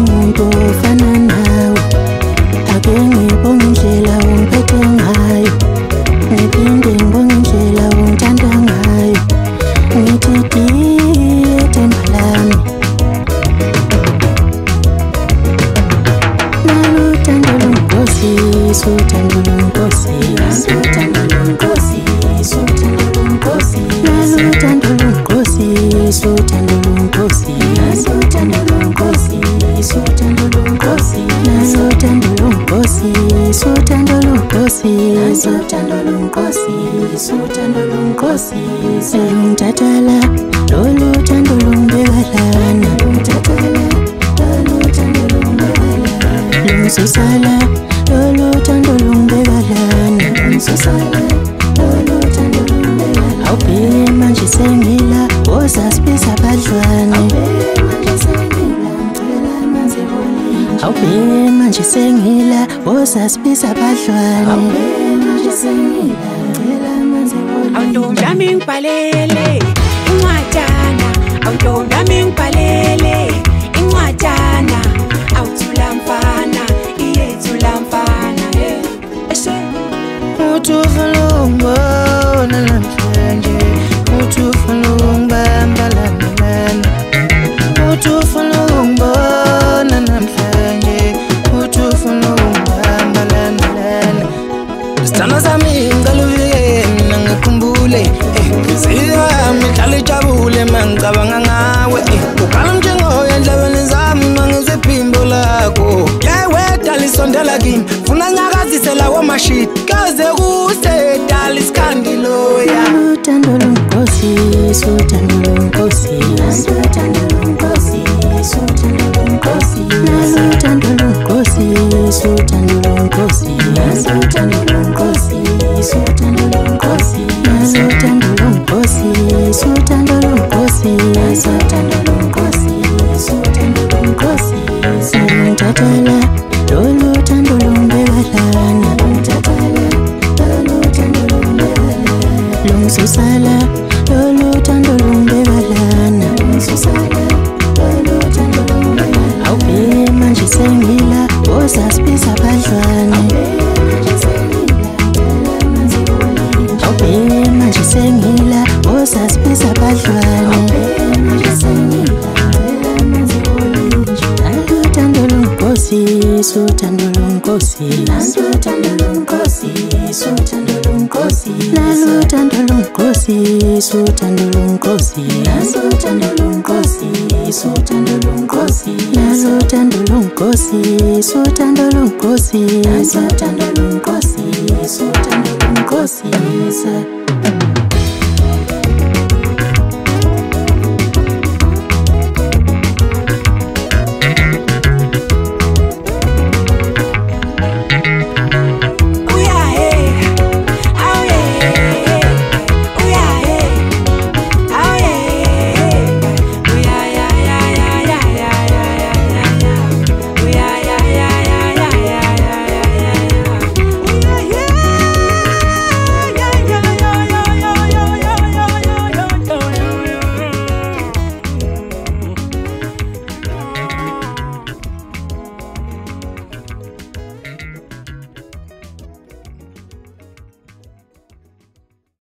umuntu ofana nawe. Ake ngibonge indlela ungiphethe ngayo, ngiphinde ngibonge indlela ungithanda ngayo. Ngithi diye themba lami, naluthando lunkosi, suthando lunkosi, suthando lunkosi, suthando lunkosi, naluthando lunkosi, suthando lunkosi, suthando lunkosi, suthando lunkosi, naluthando lunkosi, suthando lunkosi, suthando lunkosi, suthando lunkosi. Selungithathela lolu thando lungibekalana, lungisusala lolu thando lungibekalana, awubheke manje sengila osasibisa abadlwane, awubheke manje sengila osasibisa abadlwane. Awuntombi yami ngibhalele incwadana, awuntombi yami ngibhalele incwadana, awuthula mfana, iyethula mfana. Uthi ufuna ungibona namhlanje, uthi ufuna ungibamba lana, uthi ufuna ungibona namhlanje, uthi ufuna ungibamba lana. Isithando sami ngicela ufike mina ngikhumbule, inhliziyo yami ihlale ijabule mangicabanga ngawe, ukhala umjengo endlebeni zami mangizwe iphimbo lakho. Yewe lisondela kimi, funa nyakazise lawo mashit, kaze kuse dala isikhandiloya. Naluthando lunkosi, suthando lunkosi, suthando lunkosi, suthando lunkosi, naluthando lunkosi, suthando lunkosi, suthando lunkosi, suthando lunkosi, naluthando lunkosi, suthando lunkosi, suthando lunkosi, suthando lunkosi. Selungithathela lolu thando lungibekalana, lungisusala lolu thando lungibekalana, awubheke manje sengila osasibisa abadlwane, awubheke manje sengila osasibisa abadlwane. Naluthando lunkosi, suthando lunkosi, suthando lunkosi, suthando lunkosi, naluthando lunkosi, suthando lunkosi, suthando lunkosi, suthando lunkosi, naluthando lunkosi, suthando lunkosi, suthando lunkosi, suthando lunkosi.